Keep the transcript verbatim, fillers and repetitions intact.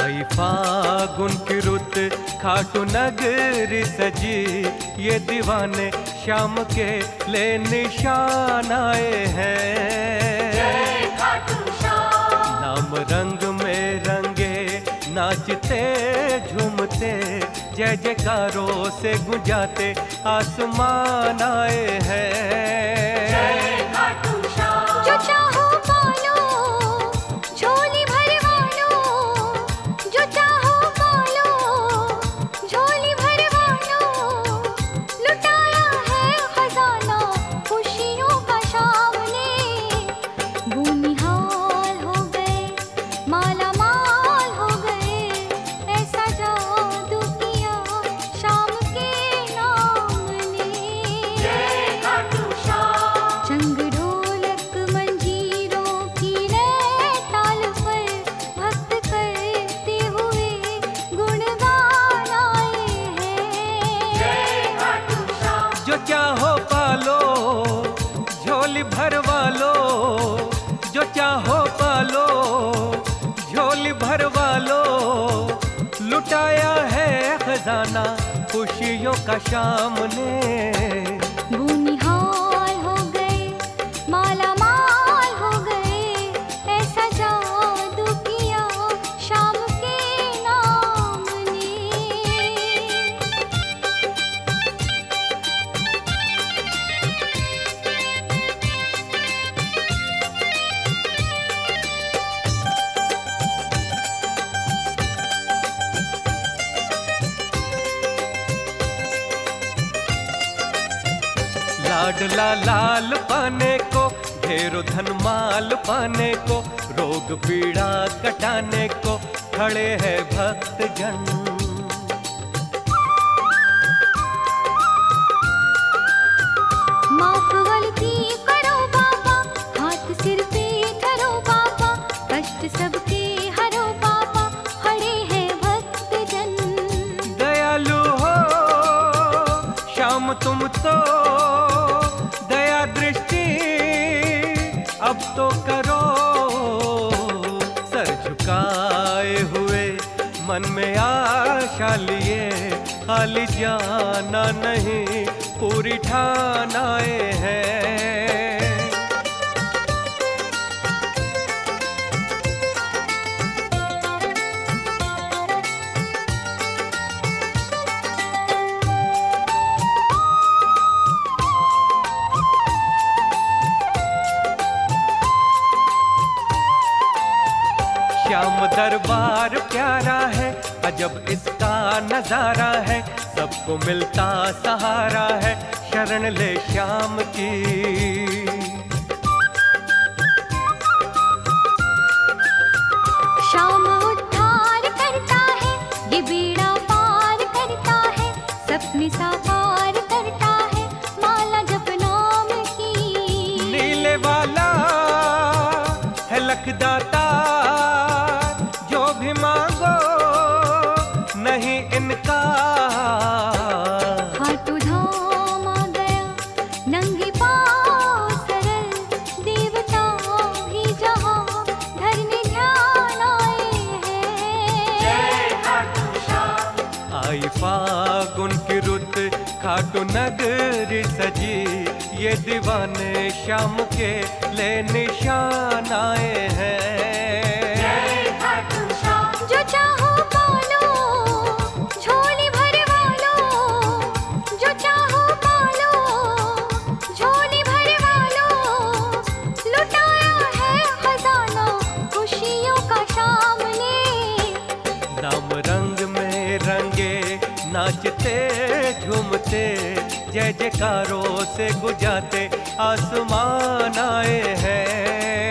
आई फागुन की रुत खाटू नगर सजी, ये दीवाने शाम के ले निशान आए हैं। नाम रंग में रंगे नाचते झूमते, जय जयकारों से गुंजाते आसमान आए हैं। जो चाहो पालो झोली भरवा लो, जो चाहो पालो झोली भरवा लो, लुटाया है खजाना खुशियों का शाम ने। बूनिहाल हो गए माला माल हो गए, ऐसा जादू किया शाम के नाम ने। चंग ढोलक मंजीरों की नए ताल पर, भक्त करते हुए गुणगान आए हैं। जो चाहो पालो झोली भरवा लो, जो चाहो पालो झोली भरवा लो, लुटाया है खजाना खुशियों का शाम ने। बूनिहाल हो गए माला माल हो गए, ऐसा जादू किया शाम के नाम ने। लाडला लाल पाने को, ढेरों धन माल पाने को, रोग पीड़ा कटाने को खड़े हैं भक्त जन। माफ गलती करो बाबा, हाथ सिर पे धरो बाबा, कष्ट सबके हरो बाबा, खड़े हैं भक्त जन। दयालु हो श्याम तुम तो, दया दृष्टि अब तो करो। सर झुकाए हुए मन में आशा लिए, खाली जाना नहीं पूरी ठान आए हैं। श्याम दरबार प्यारा है, अजब इसका नजारा है, सबको मिलता सहारा है, शरण ले श्याम की। श्याम उद्धार करता है, ये बेड़ा पार करता है, सपने साकार करता है, माला जप नाम की। नीले वाला है लखदाता, जो भी मांगो नहीं इनका। खाटू धाम आ गया नंगे पाँव सरल, देवता भी जहाँ धरने ध्यान आए हैं। आई फागुन की रुत खाटू नगर सजी, ये दीवाने शाम के ले निशान आए हैं। जो चाहो पालो झोली भरवा लो, जो चाहो पालो झोली भरवा लो, लुटाया है खजाना खुशियों का शाम ने। नाम रंग में रंगे नाचते झूमते, जय जयकारों से गुजाते आसमान आए हैं।